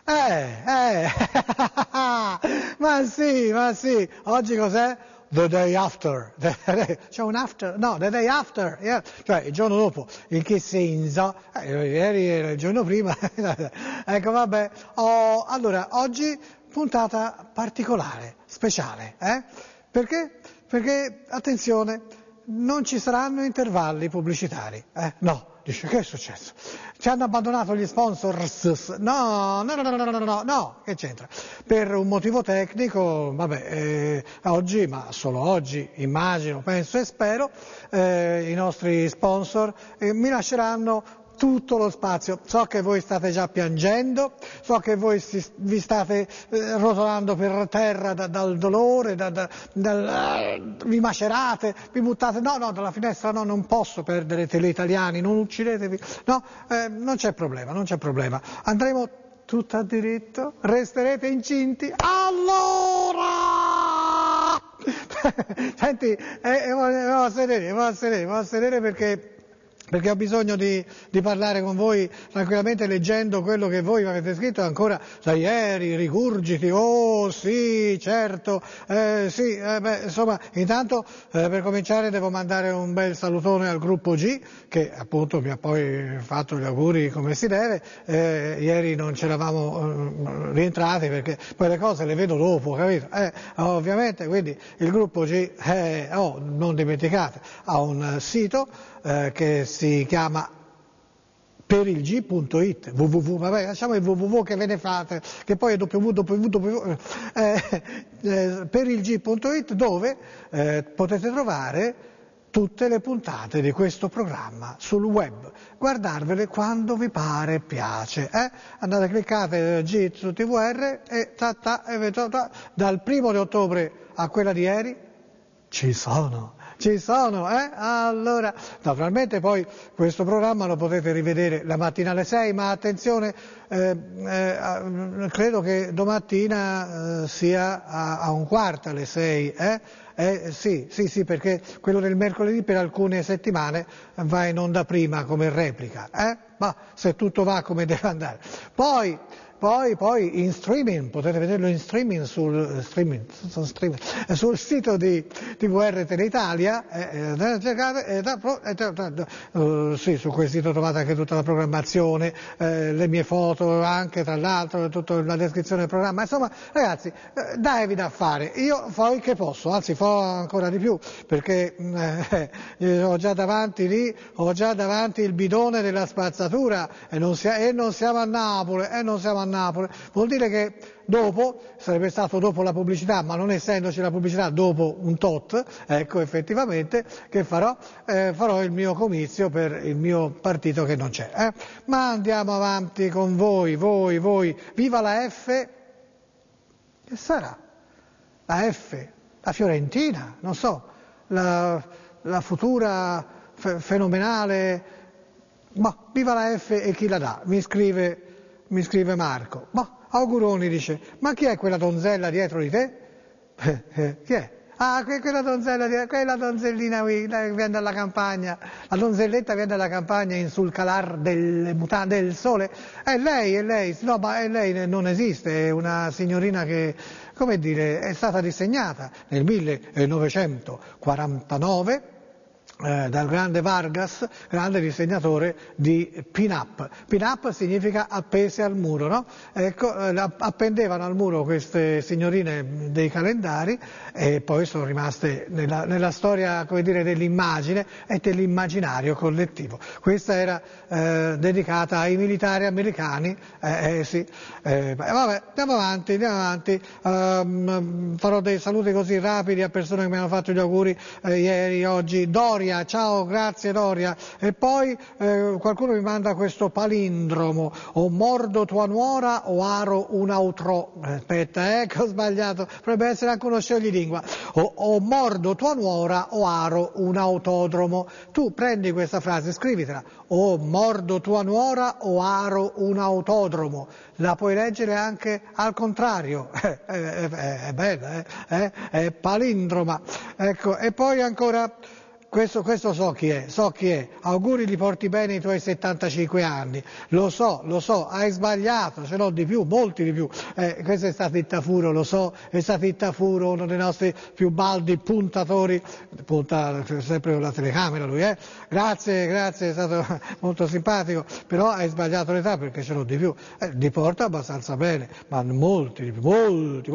Eh, ma sì, oggi cos'è? The day after, c'è un after, no, the day after, yeah. Cioè il giorno dopo, in che senso? Ieri era il giorno prima, ecco vabbè, allora oggi puntata particolare, speciale, Perché? Perché, attenzione, non ci saranno intervalli pubblicitari, no. Dice, che è successo? Ci hanno abbandonato gli sponsors? No, che c'entra? Per un motivo tecnico, vabbè, oggi, ma solo oggi, immagino, penso e spero, i nostri sponsor mi lasceranno tutto lo spazio. So che voi state già piangendo, so che voi vi state rotolando per terra dal dolore, vi macerate, vi buttate, no, dalla finestra no, non posso perdere Teleitaliani, non uccidetevi, no, non c'è problema, andremo tutto a diritto, resterete incinti, allora! Senti, devo a sedere perché ho bisogno di parlare con voi tranquillamente leggendo quello che voi mi avete scritto ancora da ieri, rigurgiti, oh sì, certo, sì, insomma, intanto per cominciare devo mandare un bel salutone al gruppo G, che appunto mi ha poi fatto gli auguri come si deve, ieri non c'eravamo rientrati perché poi le cose le vedo dopo, capito? Ovviamente, quindi il gruppo G, non dimenticate, ha un sito che si chiama perilg.it, www, vabbè, lasciamo il www che ve ne fate, che poi è www, perilg.it, dove potete trovare tutte le puntate di questo programma sul web, guardarvele quando vi pare e piace, andate, cliccate G su TVR e dal 1° di ottobre a quella di ieri ci sono, allora, naturalmente poi questo programma lo potete rivedere la mattina alle 6, ma attenzione, credo che domattina sia a 1:15 alle 6, sì, perché quello del mercoledì per alcune settimane va in onda prima come replica, ma se tutto va come deve andare. Poi in streaming, potete vederlo in streaming sul sito di TVR Teleitalia, sì, su quel sito trovate anche tutta la programmazione, le mie foto anche, tra l'altro, tutta la descrizione del programma, insomma ragazzi, datevi da fare, io fo il che posso, anzi fo ancora di più, perché ho già davanti il bidone della spazzatura e non siamo a Napoli, vuol dire che dopo, sarebbe stato dopo la pubblicità, ma non essendoci la pubblicità dopo un tot, ecco effettivamente che farò il mio comizio per il mio partito che non c'è. Ma andiamo avanti con voi, viva la F, che sarà? La F, la Fiorentina, non so, la futura fenomenale, ma viva la F e chi la dà, mi scrive Marco. Ma auguroni, dice, ma chi è quella donzella dietro di te? Chi è? Ah, quella donzellina qui, che viene dalla campagna, la donzelletta viene dalla campagna in sul calar del sole. È lei, no, ma lei non esiste, è una signorina che, come dire, è stata disegnata nel 1949, dal grande Vargas, grande disegnatore di pin-up. Pin-up significa appese al muro, no? Ecco, appendevano al muro queste signorine dei calendari e poi sono rimaste nella storia, come dire, dell'immagine e dell'immaginario collettivo. Questa era dedicata ai militari americani, sì. Vabbè, andiamo avanti. Farò dei saluti così rapidi a persone che mi hanno fatto gli auguri ieri, oggi. Doria, ciao, grazie Doria. E poi qualcuno mi manda questo palindromo: o mordo tua nuora o aro un autro. Aspetta, che ho sbagliato, potrebbe essere anche uno scioglilingua. O mordo tua nuora o aro un autodromo. Tu prendi questa frase, scrivitela: o mordo tua nuora o aro un autodromo. La puoi leggere anche al contrario, è bella, è palindroma. Ecco, e poi ancora Questo so chi è, auguri li porti bene i tuoi 75 anni, lo so, hai sbagliato, ce n'ho di più, molti di più, questo è stato Ittafuro, lo so, è stato Ittafuro, uno dei nostri più baldi puntatori, punta sempre con la telecamera lui, grazie, è stato molto simpatico, però hai sbagliato l'età perché ce n'ho di più, li porta abbastanza bene, ma molti di più, molti,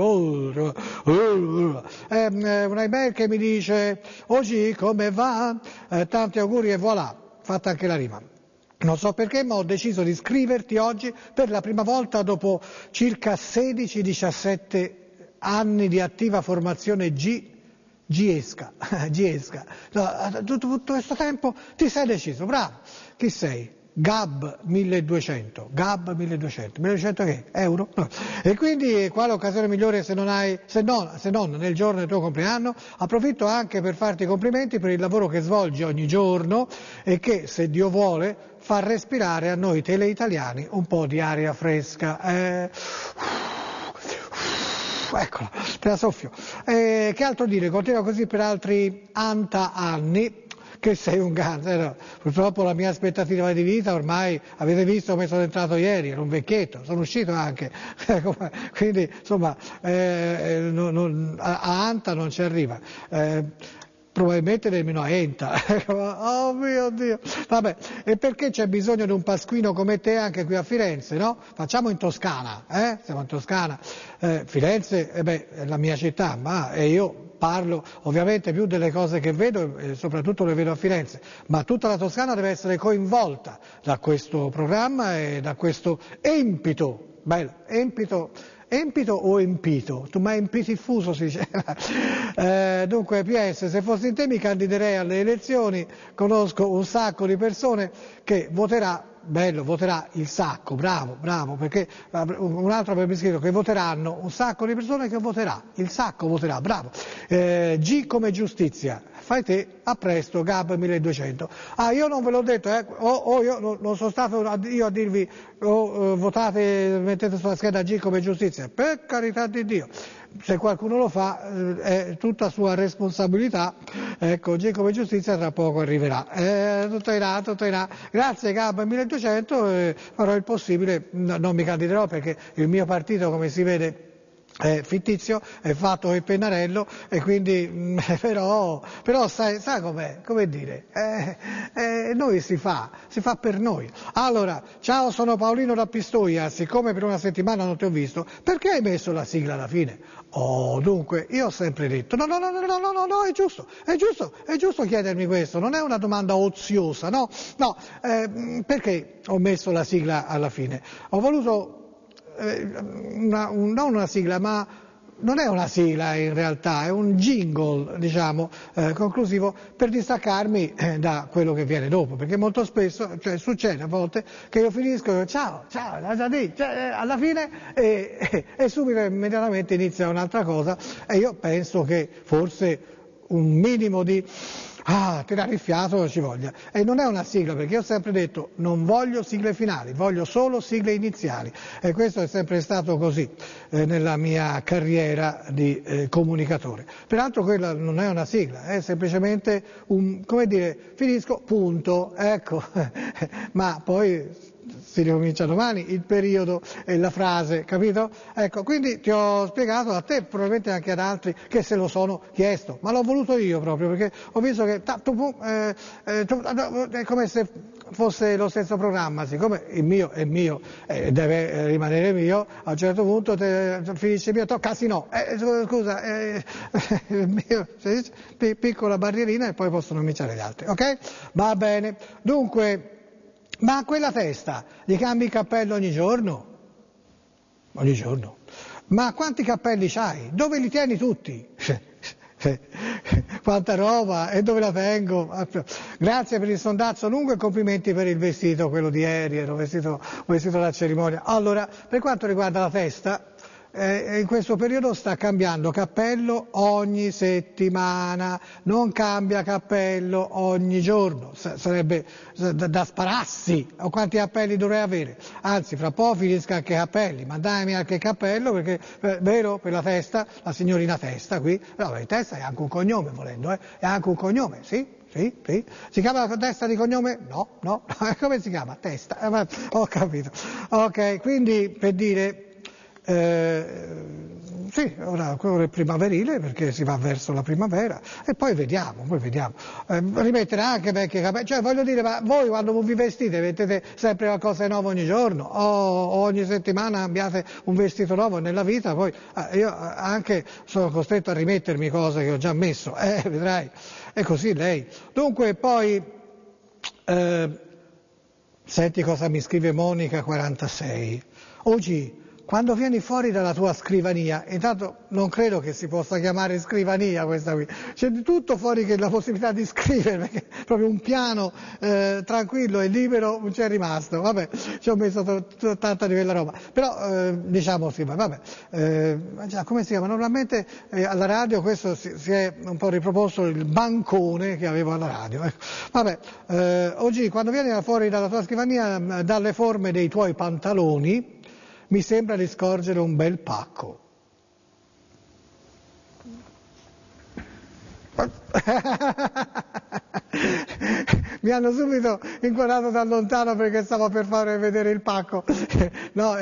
una email che mi dice, oggi come va? Tanti auguri e voilà, fatta anche la rima. Non so perché, ma ho deciso di scriverti oggi per la prima volta dopo circa 16-17 anni di attiva formazione Giesca. No, tutto questo tempo ti sei deciso, bravo. Chi sei? Gab 1200, 1200 che? Euro? No. E quindi quale occasione migliore se non nel giorno del tuo compleanno, approfitto anche per farti i complimenti per il lavoro che svolgi ogni giorno e che, se Dio vuole, fa respirare a noi teleitaliani un po' di aria fresca. Eccola, te la soffio. Che altro dire? Continua così per altri anni. Che sei un ganzo, no. Purtroppo la mia aspettativa di vita ormai, avete visto come sono entrato ieri, ero un vecchietto, sono uscito anche, quindi insomma a Anta non ci arriva. Probabilmente nemmeno a Enta. Oh mio Dio. Vabbè, e perché c'è bisogno di un pasquino come te anche qui a Firenze, no? Facciamo in Toscana, siamo in Toscana. Firenze, è la mia città, ma io parlo ovviamente più delle cose che vedo e soprattutto le vedo a Firenze, ma tutta la Toscana deve essere coinvolta da questo programma e da questo empito, bello, empito o empito? Tu mai empito il fuso si dice. Dunque PS, se fossi in te mi candiderei alle elezioni, conosco un sacco di persone che voterà il sacco, bravo, perché un altro avrebbe scritto che voteranno un sacco di persone che voterà, il sacco voterà, bravo. G come giustizia, fai te, a presto, Gab 1200. Io non ve l'ho detto, io non sono stato io a dirvi votate, mettete sulla scheda G come giustizia, per carità di Dio. Se qualcuno lo fa è tutta sua responsabilità, ecco, G come giustizia tra poco arriverà. Tutto in là. Grazie Gab 1200, farò il possibile, non mi candiderò perché il mio partito, come si vede, è fittizio, è fatto con il pennarello e quindi però sai com'è, come dire, noi si fa per noi. Allora, ciao, sono Paolino da Pistoia, siccome per una settimana non ti ho visto, perché hai messo la sigla alla fine? Dunque, io ho sempre detto, no, è giusto chiedermi questo, non è una domanda oziosa, no, perché ho messo la sigla alla fine? Ho voluto non una sigla, ma non è una sigla in realtà, è un jingle, diciamo, conclusivo per distaccarmi da quello che viene dopo, perché molto spesso, cioè succede a volte che io finisco, ciao, alla fine e subito immediatamente inizia un'altra cosa e io penso che forse un minimo di tirare il fiato ci voglia. E non è una sigla, perché io ho sempre detto non voglio sigle finali, voglio solo sigle iniziali e questo è sempre stato così nella mia carriera di comunicatore. Peraltro quella non è una sigla, è semplicemente finisco, punto, ecco, ma poi si ricomincia domani il periodo e la frase, capito? Ecco, quindi ti ho spiegato a te, probabilmente anche ad altri che se lo sono chiesto, ma l'ho voluto io proprio perché ho visto che è come se fosse lo stesso programma, siccome il mio è mio e deve rimanere mio, a un certo punto finisce il mio, toccasi no, scusa, il mio, piccola barrierina e poi possono cominciare gli altri, ok? Va bene, dunque. Ma a quella testa gli cambi il cappello ogni giorno? Ogni giorno. Ma quanti cappelli c'hai? Dove li tieni tutti? Quanta roba, e dove la tengo? Grazie per il sondazzo lungo e complimenti per il vestito, quello di ieri, ero vestito da cerimonia. Allora, per quanto riguarda la testa, in questo periodo sta cambiando cappello ogni settimana, non cambia cappello ogni giorno, sarebbe da spararsi, o quanti cappelli dovrei avere, anzi fra poco finisca anche i capelli, ma dammi anche il cappello perché, vero, per la testa, la signorina Testa qui, no, in testa è anche un cognome volendo, è anche un cognome, sì? Sì. Si chiama Testa di cognome? No. Come si chiama? Testa. Ho capito. Ok, quindi per dire... sì, ora è primaverile perché si va verso la primavera e poi vediamo. Rimettere anche vecchi capelli, cioè voglio dire, ma voi quando vi vestite mettete sempre qualcosa di nuovo ogni giorno o ogni settimana abbiate un vestito nuovo nella vita, poi io anche sono costretto a rimettermi cose che ho già messo, vedrai, è così lei. Dunque poi, senti cosa mi scrive Monica 46, oggi quando vieni fuori dalla tua scrivania, intanto non credo che si possa chiamare scrivania questa qui, c'è di tutto fuori che la possibilità di scrivere, perché proprio un piano tranquillo e libero non c'è rimasto, vabbè, ci ho messo tanta di quella roba, però diciamo sì, vabbè, già, come si chiama? Normalmente alla radio questo si è un po' riproposto il bancone che avevo alla radio, ecco. Vabbè, oggi quando vieni fuori dalla tua scrivania, dalle forme dei tuoi pantaloni, mi sembra di scorgere un bel pacco. Mi hanno subito inquadrato da lontano perché stavo per fare vedere il pacco. No,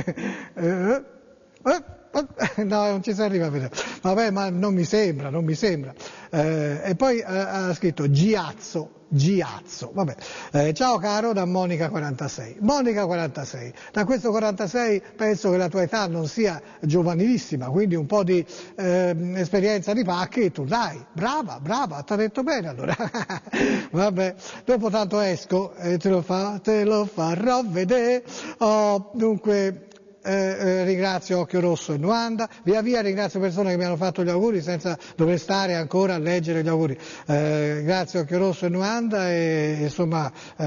no, non ci si arriva a vedere. Vabbè, ma non mi sembra. E poi ha scritto Giazzo. Vabbè. Ciao caro da Monica 46. Monica 46. Da questo 46 penso che la tua età non sia giovanilissima, quindi un po' di esperienza di pacchi tu dai. Brava, ti ha detto bene allora. Vabbè. Dopo tanto esco e te lo farò vedere. Dunque... ringrazio Occhio Rosso e Nuanda, via ringrazio persone che mi hanno fatto gli auguri senza dover stare ancora a leggere gli auguri, grazie Occhio Rosso e Nuanda e insomma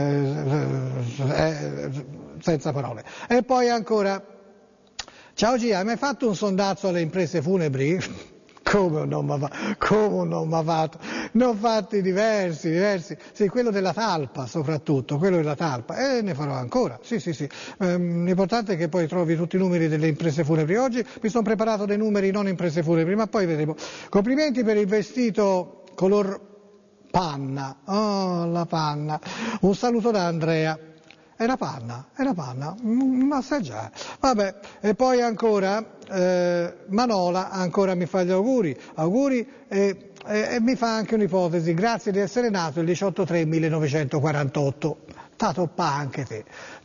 senza parole. E poi ancora, ciao Gia, hai mai fatto un sondazzo alle imprese funebri? Come non mi ha fatto? Ne ho fatti diversi. Sì, quello della talpa soprattutto, quello della talpa. E ne farò ancora, sì. L'importante è che poi trovi tutti i numeri delle imprese funebri. Oggi mi sono preparato dei numeri non imprese funebri, ma poi vedremo. Complimenti per il vestito color panna. Oh, la panna. Un saluto da Andrea. Era panna, ma sai già. Vabbè, e poi ancora Manola ancora mi fa gli auguri e mi fa anche un'ipotesi, grazie di essere nato il 18/3/1948. T'atoppa anche te,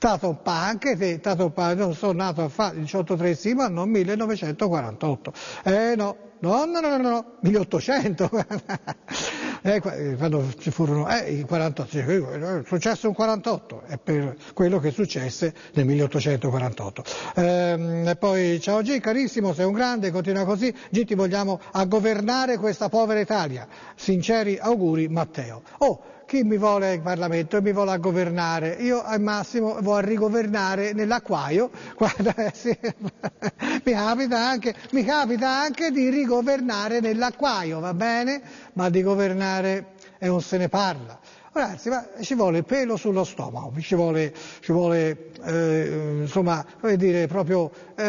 non sono nato a fare il 18/3 sì, ma non 1948. No, 1800. Quando ci furono i 48, è successo un 48, è per quello che successe nel 1848. E poi ciao G, carissimo, sei un grande, continua così, G, ti vogliamo a governare questa povera Italia. Sinceri auguri Matteo. Chi mi vuole in Parlamento e mi vuole a governare? Io al massimo vado a rigovernare nell'acquaio, sì, mi capita anche di rigovernare nell'acquaio, va bene? Ma di governare e non se ne parla. Ragazzi, ma ci vuole pelo sullo stomaco, ci vuole insomma, come dire, proprio,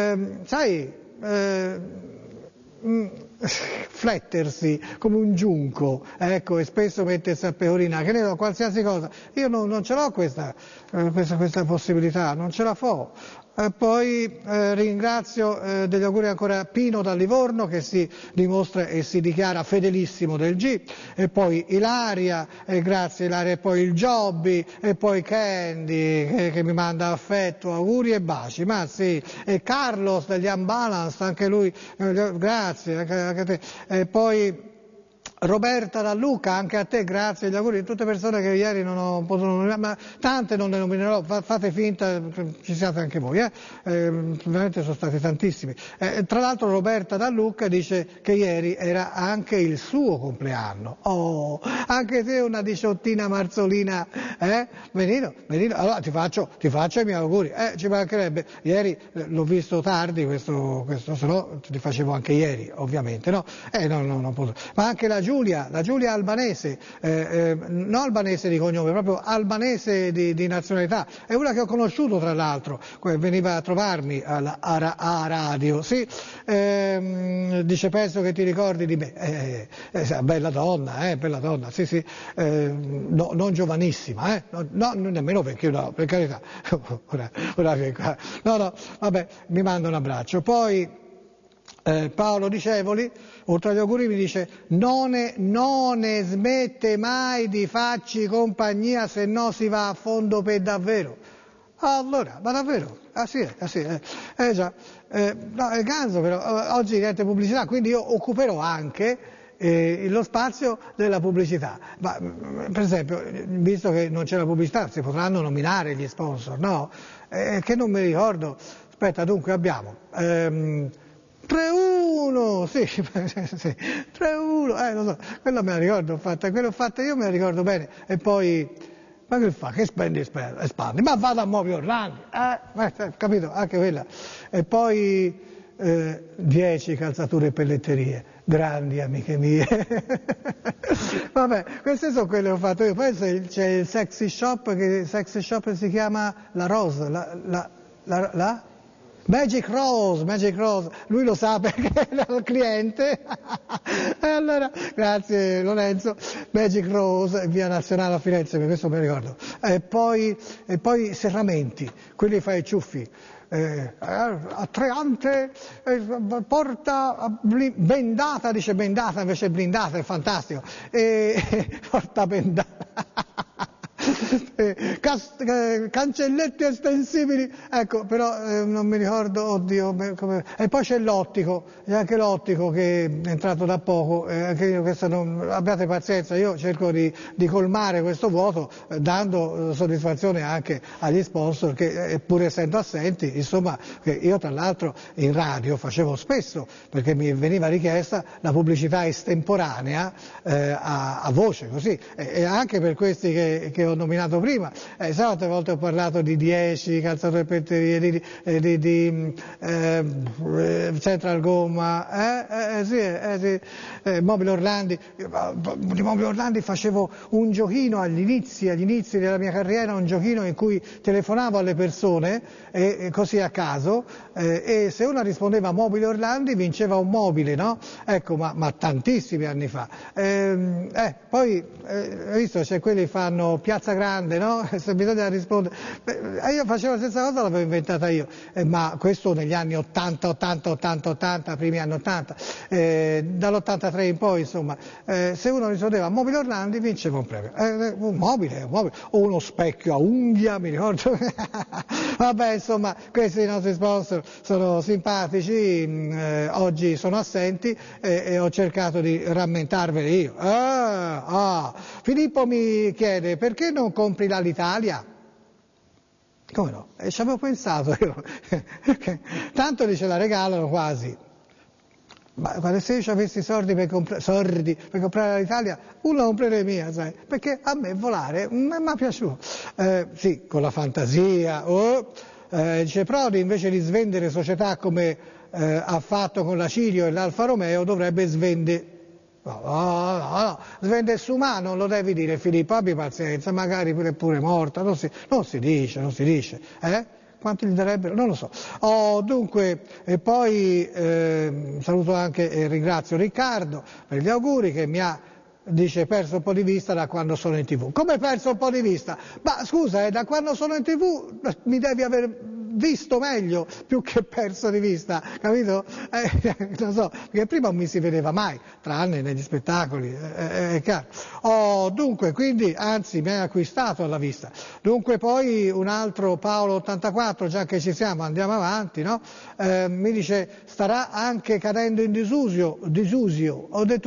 flettersi come un giunco, ecco, e spesso mettersi a pecorina, che ne so, qualsiasi cosa. Io non ce l'ho questa possibilità, non ce la fo. Poi ringrazio degli auguri ancora Pino da Livorno che si dimostra e si dichiara fedelissimo del G, e poi Ilaria, grazie Ilaria, e poi il Giobbi, e poi Candy che mi manda affetto, auguri e baci, ma sì, e Carlos degli Unbalanced, anche lui, grazie, anche a te, e poi Roberta da Luca, anche a te grazie, gli auguri di tutte persone che ieri non ho potuto nominare, ma tante non le nominerò, fate finta, ci siate anche voi, veramente sono stati tantissimi. Tra l'altro Roberta da Luca dice che ieri era anche il suo compleanno, anche te una 18ina marzolina, Benino, allora ti faccio i miei auguri, ci mancherebbe, ieri l'ho visto tardi questo, se no ti facevo anche ieri, ovviamente, no? Non posso. Ma anche la Giulia Albanese, non albanese di cognome, proprio albanese di nazionalità, è una che ho conosciuto tra l'altro, veniva a trovarmi a radio, sì, dice penso che ti ricordi di me, bella donna, sì sì, no, non giovanissima, no, nemmeno vecchio, no, per carità, no, vabbè, mi manda un abbraccio. Poi Paolo Dicevoli, oltre agli auguri, mi dice non ne smette mai di farci compagnia, se no si va a fondo per davvero. Allora, ma davvero? Ah sì, già. No, è ganzo però, oggi niente pubblicità, quindi io occuperò anche lo spazio della pubblicità. Ma, per esempio, visto che non c'è la pubblicità, si potranno nominare gli sponsor, no? Che non mi ricordo. Aspetta, dunque abbiamo 3-1, sì, 3-1, lo so, quello me la ricordo, quello fatta io me la ricordo bene, e poi, ma che fa, che spendi e spandi, ma vado a Movi Orlandi, capito, anche quella, e poi 10 calzature e pelletterie, grandi amiche mie, vabbè, queste sono quelle che ho fatto io, poi c'è il sexy shop, che si chiama La Rose, la? Magic Rose, lui lo sa perché era il cliente, e allora, grazie Lorenzo, Magic Rose, via Nazionale a Firenze, per questo me lo ricordo, e poi serramenti, quelli fai i ciuffi, attrayante, porta bendata, dice bendata invece blindata, è fantastico, porta bendata. Cancelletti estensibili, ecco, però non mi ricordo, oddio, e poi c'è l'ottico, c'è anche l'ottico che è entrato da poco, anche io abbiate pazienza, io cerco di colmare questo vuoto dando soddisfazione anche agli sponsor che pur essendo assenti, insomma, che io tra l'altro in radio facevo spesso, perché mi veniva richiesta la pubblicità estemporanea a voce, così, e anche per questi che ho nominato prima, tante volte ho parlato di 10 calzature e petterie, di Central Gomma, Mobile Orlandi. Di Mobile Orlandi facevo un giochino agli inizi della mia carriera, un giochino in cui telefonavo alle persone, così a caso, e se uno rispondeva Mobile Orlandi vinceva un mobile, no? Ecco, ma tantissimi anni fa. Poi, hai visto, c'è quelli che fanno Piazza Grande, no? Se bisogna rispondere. Io facevo la stessa cosa, l'avevo inventata io, ma questo negli anni 80, primi anni 80, dall'83 in poi, insomma, se uno rispondeva Mobile Orlandi vinceva un premio. Un mobile, o uno specchio a unghia, mi ricordo. Vabbè, insomma, questi nostri sponsor sono simpatici, oggi sono assenti e ho cercato di rammentarveli io. Filippo mi chiede perché non compri l'Alitalia? Come no? Ci avevo pensato io. Tanto li ce la regalano quasi. Ma se io avessi soldi per comprare l'Alitalia, uno comprerei mia, sai? Perché a me volare mi è piaciuto. Sì, con la fantasia. Dice Prodi, invece di svendere società come ha fatto con la Cirio e l'Alfa Romeo, dovrebbe svendere. No, svende su mano, non lo devi dire Filippo, abbi pazienza, magari pure morta, non si dice, Quanti gli darebbero? Non lo so. Dunque, e poi saluto anche e ringrazio Riccardo per gli auguri che mi ha, dice, perso un po' di vista da quando sono in TV. Come perso un po' di vista? Ma scusa, da quando sono in TV mi devi aver visto meglio più che perso di vista, capito? Lo so, perché prima non mi si vedeva mai, tranne negli spettacoli, è chiaro. Dunque, quindi, anzi, mi hai acquistato alla vista. Dunque poi un altro Paolo 84, già che ci siamo, andiamo avanti, no? Mi dice, starà anche cadendo in disuso, ho detto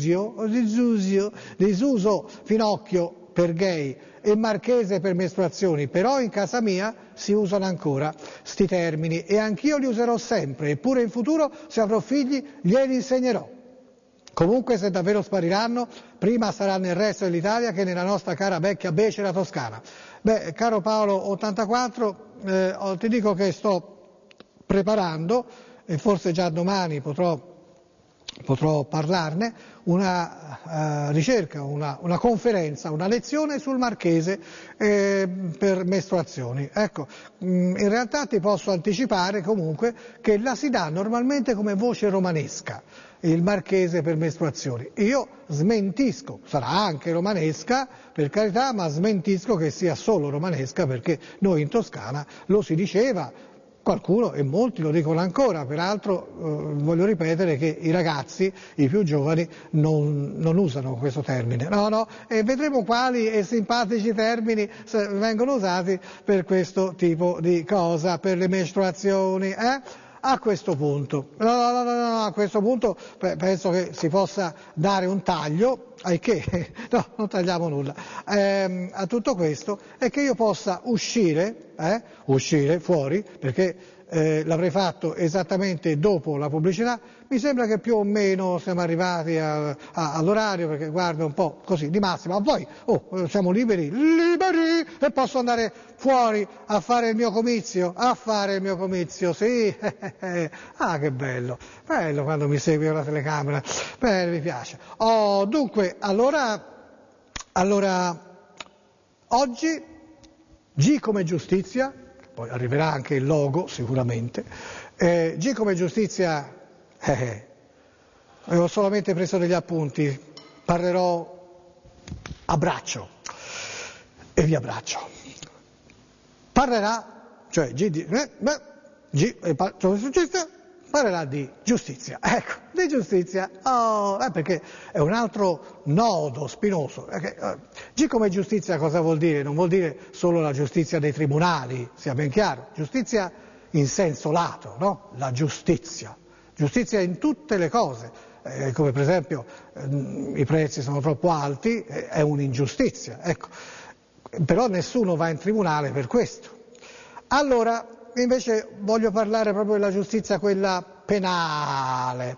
disuso, Finocchio per gay e Marchese per mestruazioni, però in casa mia si usano ancora sti termini e anch'io li userò sempre, eppure in futuro se avrò figli glieli insegnerò. Comunque se davvero spariranno, prima sarà nel resto dell'Italia che nella nostra cara vecchia becera toscana. Beh, caro Paolo 84, ti dico che sto preparando e forse già domani potrò potrò parlarne, una ricerca, una conferenza, una lezione sul marchese per mestruazioni. Ecco, in realtà ti posso anticipare comunque che la si dà normalmente come voce romanesca, il marchese per mestruazioni. Io smentisco, sarà anche romanesca per carità, ma smentisco che sia solo romanesca, perché noi in Toscana lo si diceva, qualcuno e molti lo dicono ancora, peraltro voglio ripetere che i ragazzi, i più giovani, non usano questo termine. No, e vedremo quali simpatici termini vengono usati per questo tipo di cosa, per le mestruazioni, A questo punto, a questo punto penso che si possa dare un taglio, no, non tagliamo nulla, a tutto questo, e che io possa uscire fuori, perché l'avrei fatto esattamente dopo la pubblicità. Mi sembra che più o meno siamo arrivati all'orario, perché guarda un po' così di massima, ma poi siamo liberi, e posso andare fuori a fare il mio comizio, sì, ah che bello quando mi segui con la telecamera, bene, mi piace. Dunque, allora oggi G come giustizia, poi arriverà anche il logo sicuramente, G come giustizia, avevo solamente preso degli appunti, parlerò a braccio e vi abbraccio. Parlerà, cioè parlerà di giustizia, ecco, di giustizia, perché è un altro nodo spinoso. G come giustizia cosa vuol dire? Non vuol dire solo la giustizia dei tribunali, sia ben chiaro, giustizia in senso lato, no? La giustizia in tutte le cose, come per esempio i prezzi sono troppo alti, è un'ingiustizia, ecco, però nessuno va in tribunale per questo. Allora, invece voglio parlare proprio della giustizia, quella penale,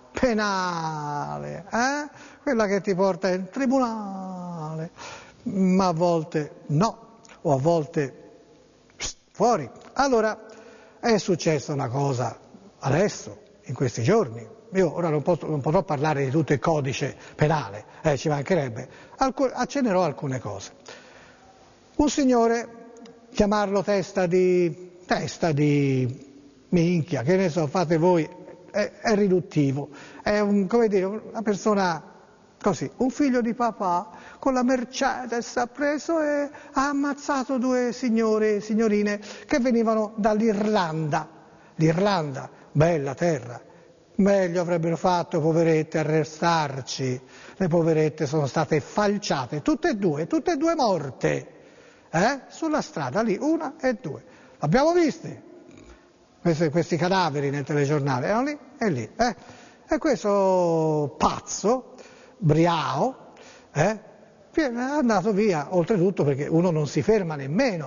quella che ti porta in tribunale, ma a volte no, o a volte fuori. Allora, è successa una cosa adesso, in questi giorni. Io ora non potrò parlare di tutto il codice penale, ci mancherebbe, accennerò alcune cose. Un signore, chiamarlo testa di minchia, che ne so, fate voi, è riduttivo, è una persona così, un figlio di papà con la Mercedes ha preso e ha ammazzato due signorine che venivano dall'Irlanda. L'Irlanda, bella terra, meglio avrebbero fatto, poverette, arrestarci, le poverette sono state falciate, tutte e due morte, sulla strada lì, una e due. Abbiamo visti questi cadaveri nel telegiornale, erano lì e lì. E questo pazzo, Briao, è andato via, oltretutto perché uno non si ferma nemmeno,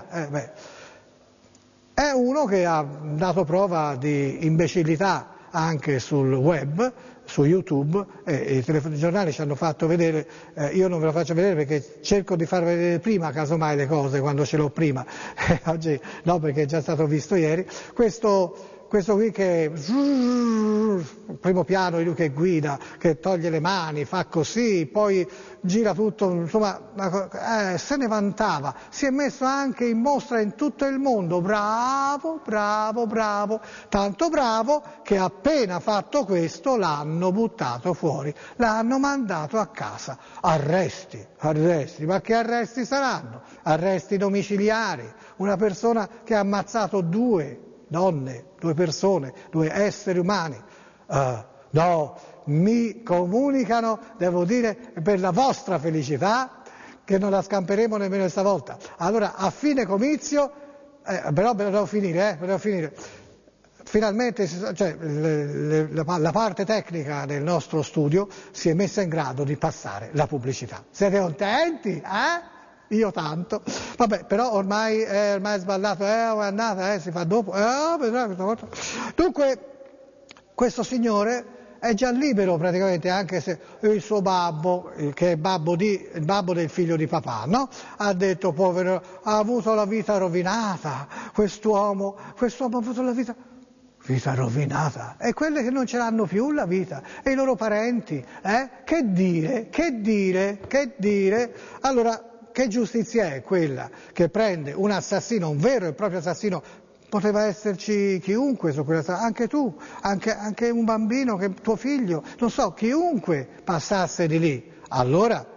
È uno che ha dato prova di imbecillità anche sul web, su YouTube, i telegiornali ci hanno fatto vedere, io non ve lo faccio vedere perché cerco di far vedere prima casomai le cose quando ce l'ho prima, oggi no perché è già stato visto ieri, questo qui che primo piano lui che guida, che toglie le mani, fa così, poi gira tutto, insomma, se ne vantava, si è messo anche in mostra in tutto il mondo, bravo, tanto bravo che appena fatto questo l'hanno buttato fuori, l'hanno mandato a casa. Arresti, ma che arresti saranno? Arresti domiciliari, una persona che ha ammazzato due donne, due persone, due esseri umani. No, mi comunicano, devo dire, per la vostra felicità, che non la scamperemo nemmeno stavolta. Allora, a fine comizio, però devo finire. Finalmente, la parte tecnica del nostro studio si è messa in grado di passare la pubblicità. Siete contenti? Io tanto. Vabbè, però ormai è sballato, è andata, si fa dopo. Dunque, questo signore è già libero praticamente, anche se il suo babbo, che è il babbo del figlio di papà, no? Ha detto, povero, ha avuto la vita rovinata, quest'uomo ha avuto la vita vita rovinata, e quelle che non ce l'hanno più la vita, e i loro parenti, che dire, che dire, che dire? Allora, che giustizia è quella che prende un assassino, un vero e proprio assassino? Poteva esserci chiunque su quella strada, anche tu, anche un bambino, tuo figlio, non so, chiunque passasse di lì, allora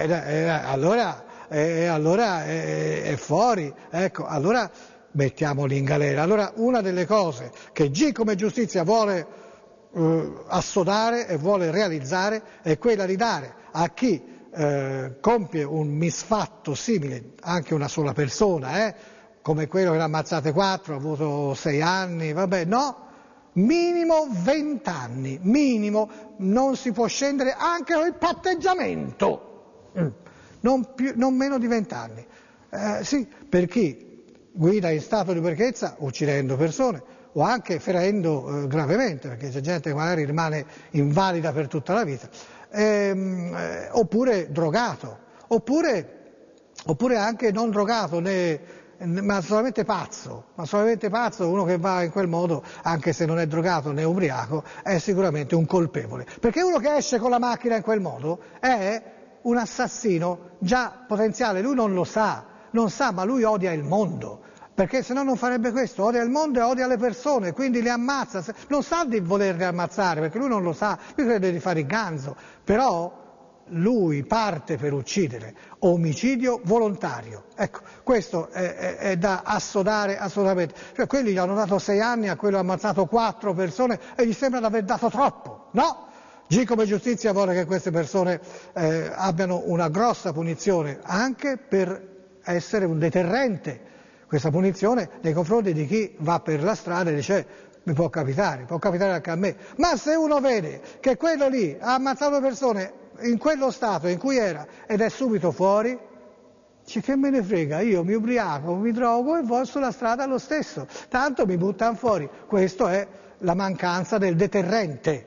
è fuori, ecco, allora mettiamoli in galera. Allora una delle cose che G come giustizia vuole assodare e vuole realizzare è quella di dare a chi compie un misfatto simile, anche una sola persona, come quello che ne ha ammazzate 4, ha avuto 6 anni, vabbè, no, minimo 20 anni, minimo, non si può scendere anche con il patteggiamento, non meno di 20 anni. Sì, per chi guida in stato di ubriachezza uccidendo persone o anche ferendo gravemente, perché c'è gente che magari rimane invalida per tutta la vita, oppure drogato, oppure anche non drogato ma solamente pazzo, uno che va in quel modo, anche se non è drogato né ubriaco, è sicuramente un colpevole, perché uno che esce con la macchina in quel modo è un assassino già potenziale, lui non lo sa, ma lui odia il mondo, perché se no non farebbe questo, odia il mondo e odia le persone, quindi le ammazza, non sa di volerle ammazzare, perché lui non lo sa, lui crede di fare il ganzo, però lui parte per uccidere, omicidio volontario. Ecco, questo è da assodare assolutamente. Cioè, quelli gli hanno dato 6 anni a quello che ha ammazzato 4 persone e gli sembra di aver dato troppo, no? G come giustizia vuole che queste persone abbiano una grossa punizione, anche per essere un deterrente, questa punizione nei confronti di chi va per la strada e dice mi può capitare anche a me. Ma se uno vede che quello lì ha ammazzato persone in quello stato in cui era ed è subito fuori, dice che me ne frega, io mi ubriaco, mi drogo e vado sulla strada lo stesso, tanto mi buttano fuori. Questo è la mancanza del deterrente.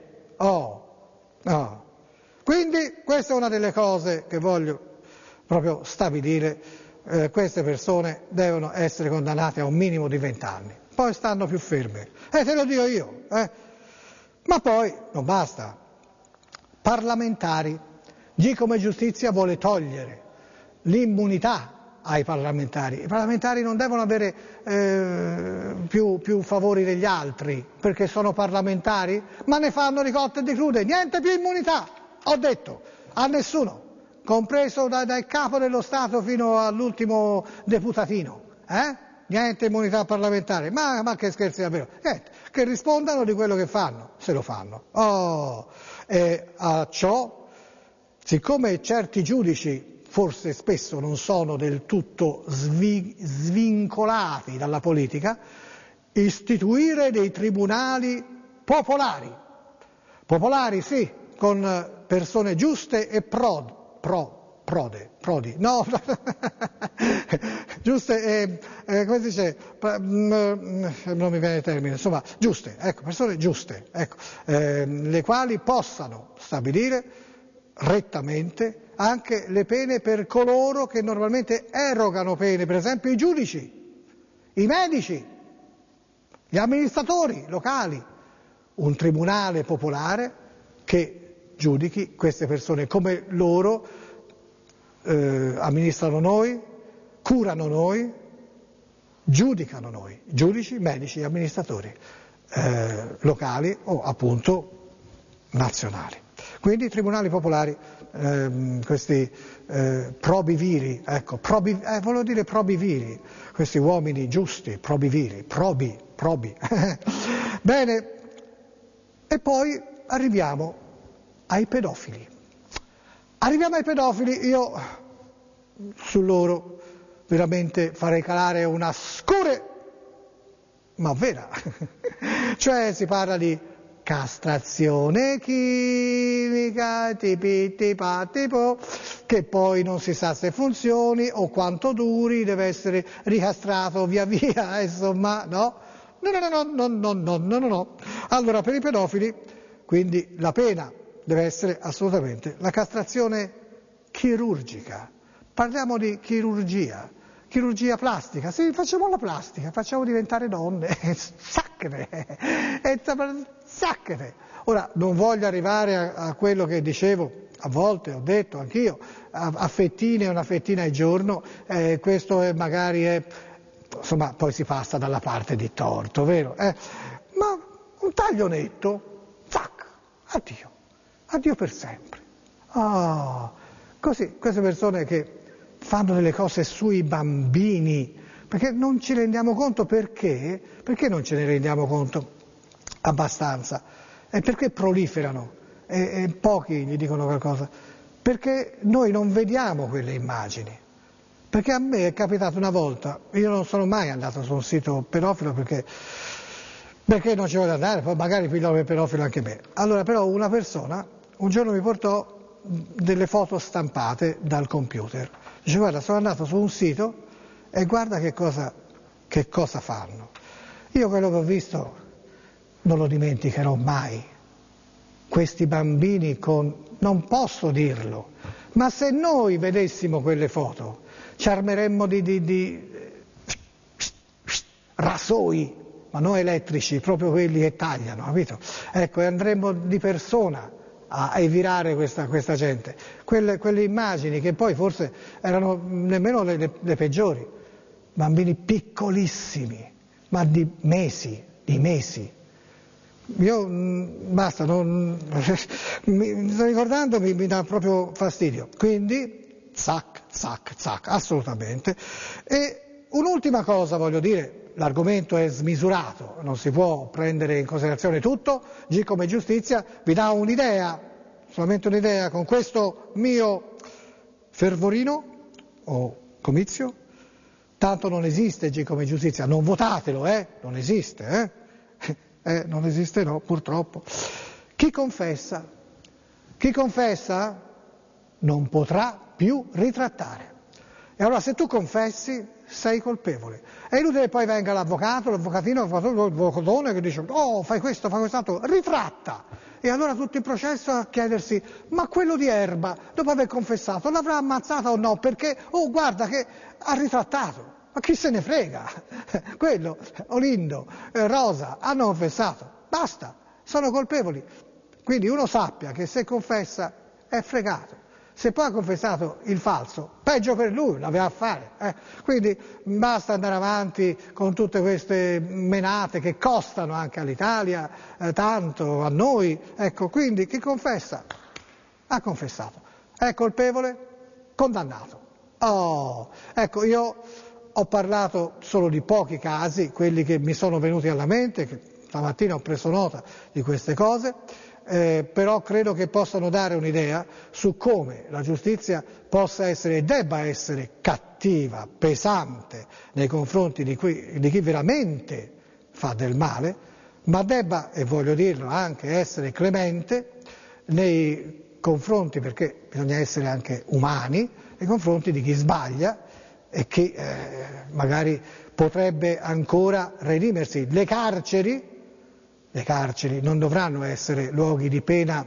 Quindi questa è una delle cose che voglio proprio stabilire, queste persone devono essere condannate a un minimo di 20 anni, poi stanno più ferme, te lo dico io, ma poi non basta. Parlamentari, G come giustizia vuole togliere l'immunità ai parlamentari, i parlamentari non devono avere più favori degli altri perché sono parlamentari, ma ne fanno di cotte e di crude, niente più immunità, ho detto, a nessuno, compreso dal capo dello Stato fino all'ultimo deputatino, niente immunità parlamentare, ma che scherzi davvero, niente, che rispondano di quello che fanno, se lo fanno. E a ciò, siccome certi giudici forse spesso non sono del tutto svincolati dalla politica, istituire dei tribunali popolari, sì, con persone giuste e prodi, no, giuste, come si dice, non mi viene il termine, insomma, giuste, ecco, persone giuste, ecco, le quali possano stabilire rettamente anche le pene per coloro che normalmente erogano pene, per esempio i giudici, i medici, gli amministratori locali, un tribunale popolare che giudichi queste persone come loro amministrano noi, curano noi, giudicano noi, giudici, medici, amministratori locali o appunto nazionali. Quindi tribunali popolari, questi probiviri, ecco, volevo dire probiviri, questi uomini giusti, probiviri, probi. Bene, e poi arriviamo ai pedofili. Io su loro veramente farei calare una scure, ma vera. Cioè si parla di castrazione chimica, tipo, che poi non si sa se funzioni o quanto duri, deve essere ricastrato via via, insomma, no? No. Allora, per i pedofili, quindi la pena deve essere assolutamente la castrazione chirurgica. Parliamo di chirurgia. Chirurgia plastica, sì, facciamo la plastica, facciamo diventare donne, sacchete, sacchete. Ora, non voglio arrivare a quello che dicevo, a volte ho detto anch'io, a fettine, una fettina al giorno, questo magari è, insomma, poi si passa dalla parte di torto, vero? Ma un taglio netto, zac, addio, addio per sempre. Oh, così, queste persone che fanno delle cose sui bambini, perché non ci rendiamo conto perché? Perché non ce ne rendiamo conto abbastanza? E perché proliferano? E pochi gli dicono qualcosa? Perché noi non vediamo quelle immagini. Perché a me è capitato una volta, io non sono mai andato su un sito pedofilo perché non ci voglio andare, poi magari pigliano per pedofilo anche me. Allora però una persona un giorno mi portò delle foto stampate dal computer. Dice guarda, sono andato su un sito e guarda che cosa fanno. Io quello che ho visto non lo dimenticherò mai. Questi bambini non posso dirlo, ma se noi vedessimo quelle foto ci armeremmo di rasoi, ma non elettrici, proprio quelli che tagliano, capito? Ecco, e andremmo di persona a evitare questa gente. Quelle immagini che poi forse erano nemmeno le peggiori, bambini piccolissimi, ma di mesi. Io basta, mi sto ricordando, mi dà proprio fastidio. Quindi, zac, assolutamente. E un'ultima cosa voglio dire, l'argomento è smisurato, non si può prendere in considerazione tutto, G come giustizia vi dà un'idea, solamente un'idea, con questo mio fervorino o comizio, tanto non esiste G come giustizia, non votatelo, non esiste, non esiste no, purtroppo. Chi confessa non potrà più ritrattare. E allora se tu confessi sei colpevole. È inutile che poi venga l'avvocato, l'avvocatone che dice oh fai questo, fai quest'altro, ritratta. E allora tutto il processo a chiedersi ma quello di Erba, dopo aver confessato, l'avrà ammazzata o no? Perché, oh guarda che ha ritrattato. Ma chi se ne frega? Quello, Olindo, Rosa hanno confessato, basta, sono colpevoli. Quindi uno sappia che se confessa è fregato. Se poi ha confessato il falso, peggio per lui, l'aveva a fare. Quindi basta andare avanti con tutte queste menate che costano anche all'Italia, tanto a noi. Ecco, quindi chi confessa ha confessato. È colpevole? Condannato. Oh, ecco, io ho parlato solo di pochi casi, quelli che mi sono venuti alla mente, che stamattina ho preso nota di queste cose. Però credo che possano dare un'idea su come la giustizia possa essere e debba essere cattiva, pesante nei confronti di chi veramente fa del male, ma debba, e voglio dirlo, anche essere clemente nei confronti, perché bisogna essere anche umani, nei confronti di chi sbaglia e chi magari potrebbe ancora redimersi. Le carceri non dovranno essere luoghi di pena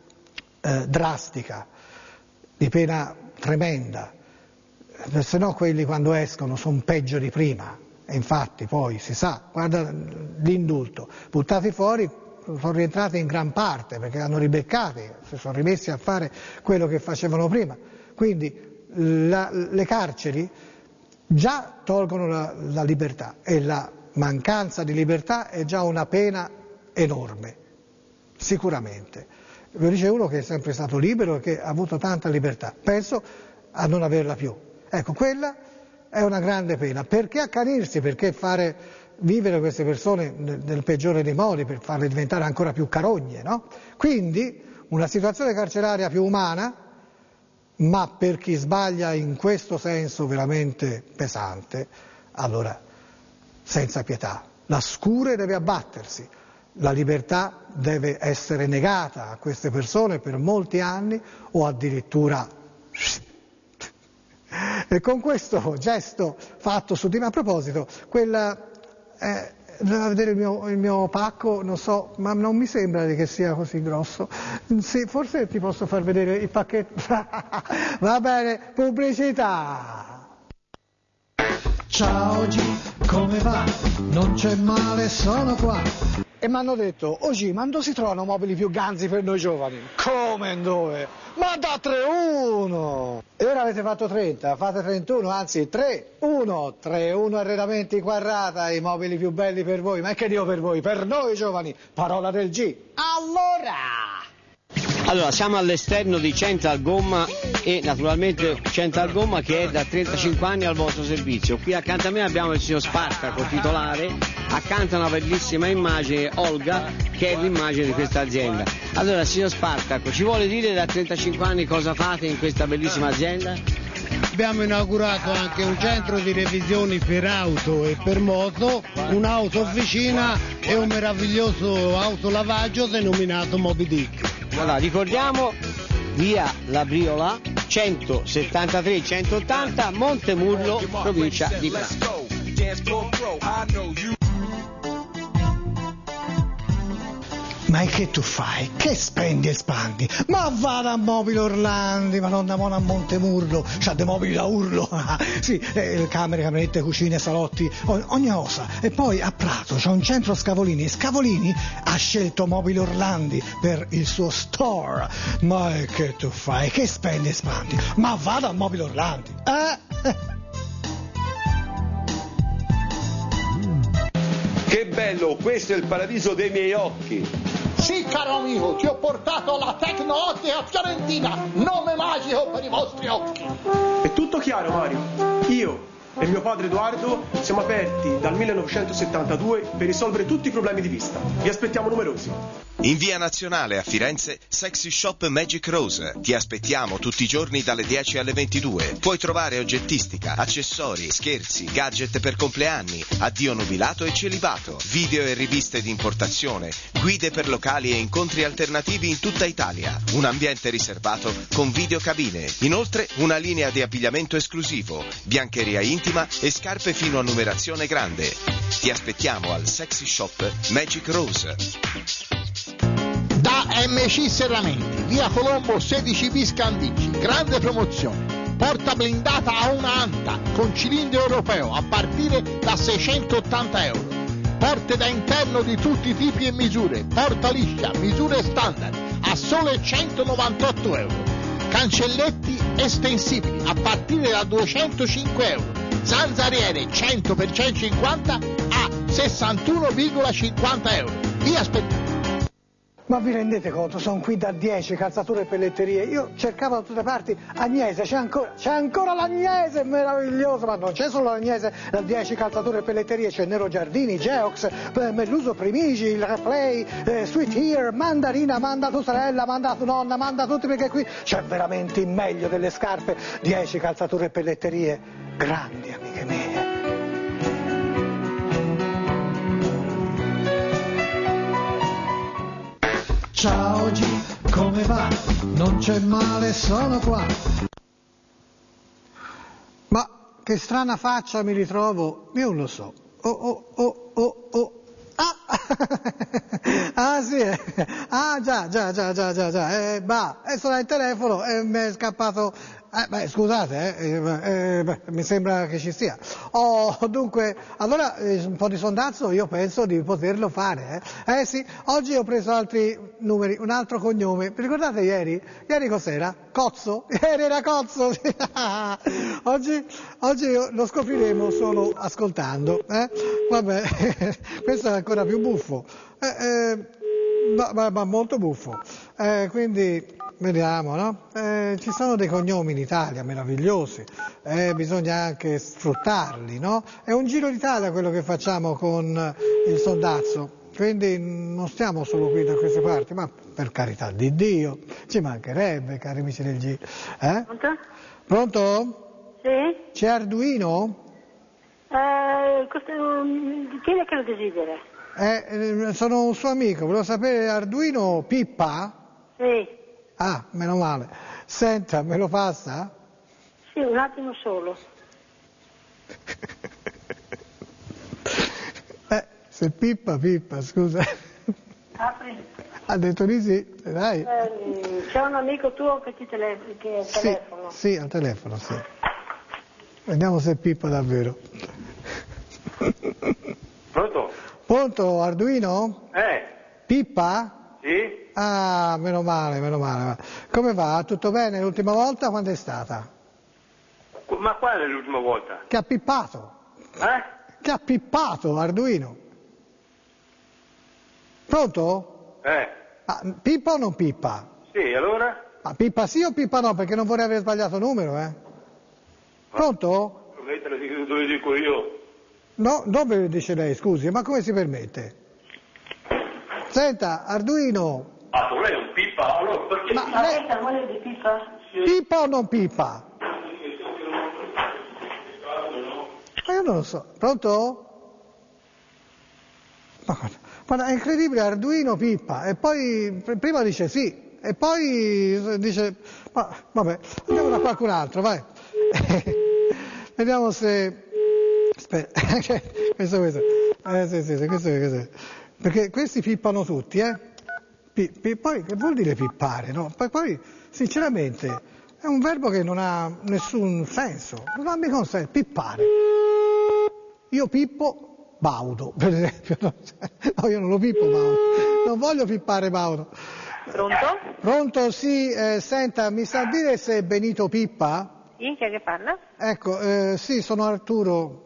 drastica, di pena tremenda, se no quelli quando escono sono peggio di prima. E infatti poi si sa, guarda l'indulto, buttati fuori sono rientrati in gran parte perché hanno ribeccati, si sono rimessi a fare quello che facevano prima. Quindi le carceri già tolgono la libertà e la mancanza di libertà è già una pena enorme, sicuramente. Lo dice uno che è sempre stato libero e che ha avuto tanta libertà. Penso a non averla più. Ecco, quella è una grande pena. Perché accanirsi? Perché fare vivere queste persone nel peggiore dei modi, per farle diventare ancora più carogne, no? Quindi una situazione carceraria più umana, ma per chi sbaglia in questo senso veramente pesante, allora senza pietà. La scure deve abbattersi. La libertà deve essere negata a queste persone per molti anni o addirittura. E con questo gesto fatto su di me, a proposito, bisogna vedere il mio pacco, non so, ma non mi sembra che sia così grosso. Sì, forse ti posso far vedere il pacchetto. Va bene, pubblicità! Ciao G, come va? Non c'è male, sono qua. E mi hanno detto, oggi, ma dove si trovano mobili più ganzi per noi giovani? Come dove? Ma da 3-1! E ora avete fatto 30, fate 31, anzi 3-1. 3-1 arredamenti Quarrata, i mobili più belli per voi. Ma che dico per voi? Per noi giovani, parola del G. Allora, siamo all'esterno di Central Gomma e naturalmente Central Gomma che è da 35 anni al vostro servizio. Qui accanto a me abbiamo il signor Spartaco, titolare, accanto a una bellissima immagine, Olga, che è l'immagine di questa azienda. Allora, signor Spartaco, ci vuole dire da 35 anni cosa fate in questa bellissima azienda? Abbiamo inaugurato anche un centro di revisioni per auto e per moto, un'auto officina e un meraviglioso autolavaggio denominato Moby Dick. Allora, ricordiamo, via La Briola, 173-180, Montemurlo, provincia di Prato. Ma che tu fai? Che spendi e spandi? Ma vada a Mobile Orlandi, ma non da a Montemurlo, c'ha dei mobili da urlo, sì, camere, camerette, cucine, salotti, ogni cosa. E poi a Prato c'è un centro Scavolini, e Scavolini ha scelto Mobile Orlandi per il suo store. Ma che tu fai? Che spendi e spandi? Ma vada a Mobile Orlandi, Che bello, questo è il paradiso dei miei occhi. Sì, caro amico, ti ho portato la Tecnoottica Fiorentina, nome magico per i vostri occhi. È tutto chiaro, Mario. Io e mio padre Edoardo siamo aperti dal 1972 per risolvere tutti i problemi di vista. Vi aspettiamo numerosi. In via Nazionale a Firenze, Sexy Shop Magic Rose. Ti aspettiamo tutti i giorni dalle 10 alle 22. Puoi trovare oggettistica, accessori, scherzi, gadget per compleanni, addio nubilato e celibato, video e riviste di importazione, guide per locali e incontri alternativi in tutta Italia. Un ambiente riservato con videocabine. Inoltre una linea di abbigliamento esclusivo, biancheria intima e scarpe fino a numerazione grande. Ti aspettiamo al Sexy Shop Magic Rose. Da MC Serramenti, via Colombo 16 bis Candici, grande promozione. Porta blindata a una anta con cilindro europeo a partire da 680 euro. Porte da interno di tutti i tipi e misure, porta liscia, misure standard a sole 198 euro. Cancelletti estensibili a partire da 205 euro. Zanzariere 100 per 150 a 61,50 euro. Vi aspettiamo. Ma vi rendete conto? Sono qui da 10, calzature e pelletterie. Io cercavo da tutte parti Agnese, c'è ancora l'Agnese, è meraviglioso, ma non c'è solo l'Agnese da 10, calzature e pelletterie, c'è Nero Giardini, Geox, Melluso Primigi, il Replay, Sweet Ear, Mandarina, manda tua sorella, manda tua nonna, manda tutti, perché qui c'è veramente il meglio delle scarpe. 10 calzature e pelletterie, grandi amiche mie. Ciao G, come va? Non c'è male, sono qua. Ma che strana faccia mi ritrovo, io non lo so. Ah sì, già, sono al telefono e mi è scappato. Scusate, mi sembra che ci sia. Dunque, allora un po' di sondazzo io penso di poterlo fare. Sì, oggi ho preso altri numeri, un altro cognome. Vi ricordate ieri? Ieri cos'era? Cozzo? Ieri era Cozzo. Oggi lo scopriremo solo ascoltando. Vabbè, questo è ancora più buffo. Ma molto buffo. Quindi vediamo, no? Ci sono dei cognomi in Italia meravigliosi, bisogna anche sfruttarli, no? È un giro d'Italia quello che facciamo con il sondazzo, quindi non stiamo solo qui da queste parti, ma per carità di Dio, ci mancherebbe, cari amici del G. Pronto? Pronto? Sì? C'è Arduino? Chi è che lo desidera? Sono un suo amico, volevo sapere Arduino Pippa? Sì. Ah, meno male. Senta, me lo passa? Sì, un attimo solo. Se Pippa, scusa. Apri. Ha detto di sì, dai. C'è un amico tuo che ti telefono? Sì, al telefono, sì. Vediamo se è Pippa davvero. Pronto, Arduino? Pippa? Sì? Ah, meno male. Come va? Tutto bene? L'ultima volta quando è stata? Ma qual è l'ultima volta? Che ha pippato. Che ha pippato, Arduino. Pronto? Pippa o non pippa? Sì, allora? Ma pippa sì o pippa no? Perché non vorrei aver sbagliato numero, Pronto? Dove dico io? No, dove dice lei, scusi, ma come si permette? Senta, Arduino. Ah, lei è un pippa? Allora, perché? Ma lei... La moglie di Pippa? Pippa o non pippa? Ma io non lo so. Pronto? Ma guarda, è incredibile, Arduino pippa. E poi, prima dice sì, e poi dice... Ma, vabbè, andiamo da qualcun altro, vai. Vediamo se... Aspetta, questo. Sì, questo. Perché questi pippano tutti, Poi, che vuol dire pippare, no? Poi, sinceramente, è un verbo che non ha nessun senso. Non ha mica un senso, pippare. Io pippo Baudo, per esempio. No, io non lo pippo Baudo. Non voglio pippare Baudo. Pronto? Pronto, sì, senta, mi sa dire se è Benito Pippa? Sì, chi è che parla? Ecco, sì, sono Arturo.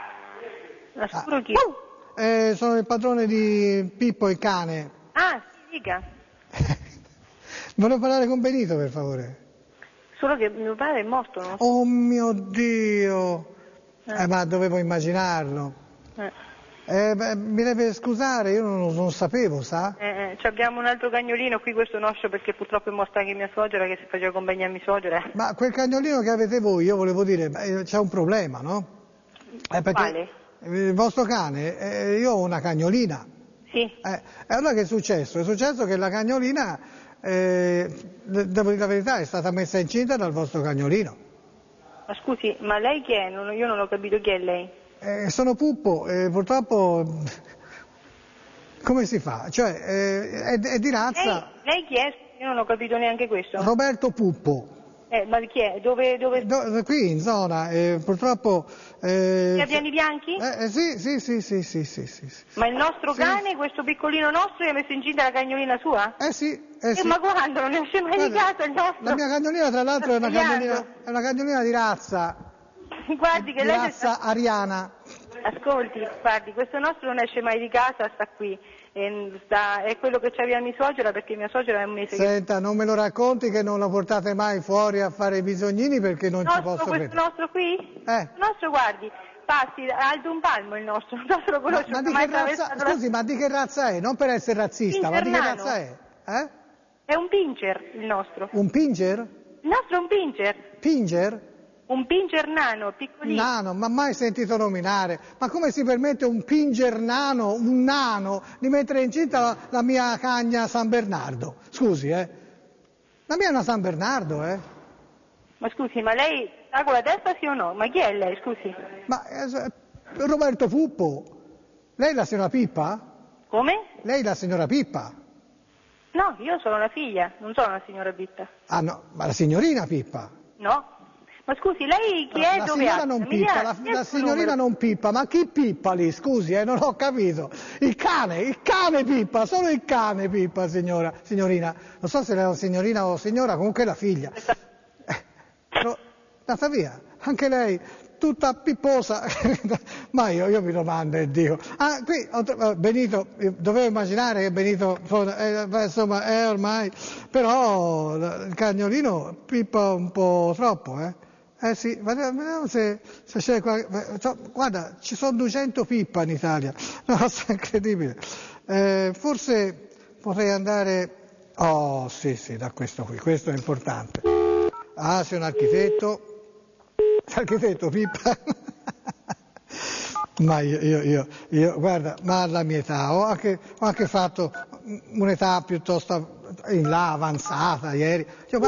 Arturo chi? Sono il padrone di Pippo il cane. Ah, sì, dica. Volevo parlare con Benito, per favore. Solo che mio padre è morto, no? Oh mio Dio! Ma dovevo immaginarlo. Mi deve scusare, io non sapevo, sa? Abbiamo un altro cagnolino qui, questo nostro, perché purtroppo è morta anche mia suocera, che si faceva compagnia a mia suocera. Ma quel cagnolino che avete voi, io volevo dire, c'è un problema, no? Perché Quale? Il vostro cane, io ho una cagnolina. Sì. E allora che è successo? È successo che la cagnolina, devo dire la verità, è stata messa incinta dal vostro cagnolino. Ma scusi, ma lei chi è? Io non ho capito chi è lei. Sono Puppo, purtroppo come si fa? Cioè, è di razza... Lei chi è? Io non ho capito neanche questo. Roberto Puppo. Ma chi è? Dove? Qui in zona, purtroppo... Chi ha piani bianchi? Sì. Ma il nostro cane, questo piccolino nostro, è messo incinta la cagnolina sua? Sì. Ma quando? Non ne esce mai di casa il nostro? La mia cagnolina, tra l'altro, è una cagnolina di razza. Guardi che di razza ariana. Ascolti, guardi, questo nostro non esce mai di casa, sta qui. È quello che c'aveva mia suocera, perché mia suocera è un mese. Senta, non me lo racconti che non lo portate mai fuori a fare i bisognini, perché non ci posso credere. Questo nostro qui? Il nostro, guardi, passi alto un palmo il nostro, non lo conosco. Ma di che razza, scusi, ma di che razza è? Non per essere razzista, ma di che razza è? È un pincher il nostro. Un pincher? Il nostro è un pincher. Pincher? Un pincher nano, piccolino. Nano, ma mai sentito nominare? Ma come si permette un pincher nano, un nano, di mettere incinta la mia cagna San Bernardo? Scusi, La mia è una San Bernardo, Ma scusi, ma lei ha con la testa sì o no? Ma chi è lei, scusi? Ma Roberto Puppo. Lei è la signora Pippa? Come? Lei è la signora Pippa? No, io sono la figlia, non sono la signora Pippa. Ah no, ma la signorina Pippa? No. Ma scusi, lei chi è? La Dove signora non pippa, la signorina non pippa, ma chi pippa lì? Scusi, non ho capito. Il cane pippa, solo il cane pippa, signorina. Non so se lei è una signorina o signora, comunque è la figlia. Andata via, anche lei, tutta pipposa. Ma io mi domando, Dio. Qui, Benito, dovevo immaginare che Benito, insomma, è ormai, però il cagnolino pippa un po' troppo, sì, vediamo se c'è qua. Guarda, ci sono 200 pippa in Italia, una cosa incredibile. Forse potrei andare... Oh, sì, da questo qui, questo è importante. Sei un architetto. Architetto pippa. Ma io, guarda, ma alla mia età, ho anche fatto un'età piuttosto in là, avanzata, ieri.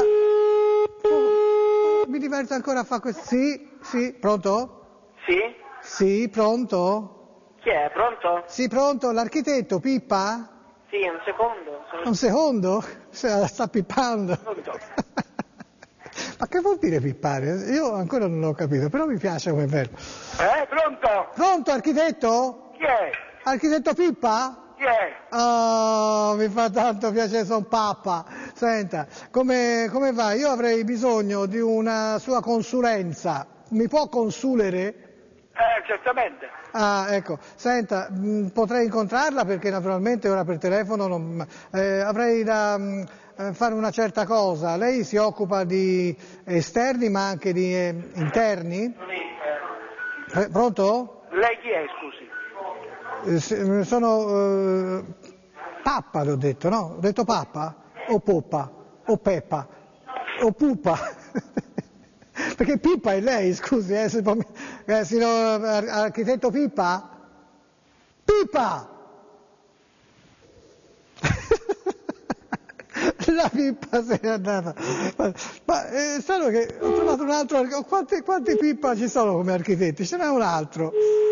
Mi diverto ancora a fare questo. Sì, pronto? Sì? Sì, pronto? Chi è? Pronto? Sì, pronto, l'architetto Pippa? Sì, un secondo. Un secondo? Sta pippando. Ma che vuol dire pippare? Io ancora non l'ho capito, però mi piace come verbo. Pronto? Pronto, architetto? Chi è? Architetto Pippa? Chi è? Oh, mi fa tanto piacere, sono Pappa. Senta, come va? Io avrei bisogno di una sua consulenza. Mi può consulere? Certamente. Ah, ecco. Senta, potrei incontrarla perché naturalmente ora per telefono avrei da fare una certa cosa. Lei si occupa di esterni ma anche di interni? Pronto? Lei chi è, scusi? Sono Pappa, le ho detto, no? Ho detto Pappa? O Poppa? O Peppa? O Pupa? Perché Pippa è lei, scusi, signor architetto Pippa? Pippa! La Pippa se n'è andata. Ma è strano che ho trovato un altro. Quanti Pippa ci sono come architetti? Ce n'è un altro.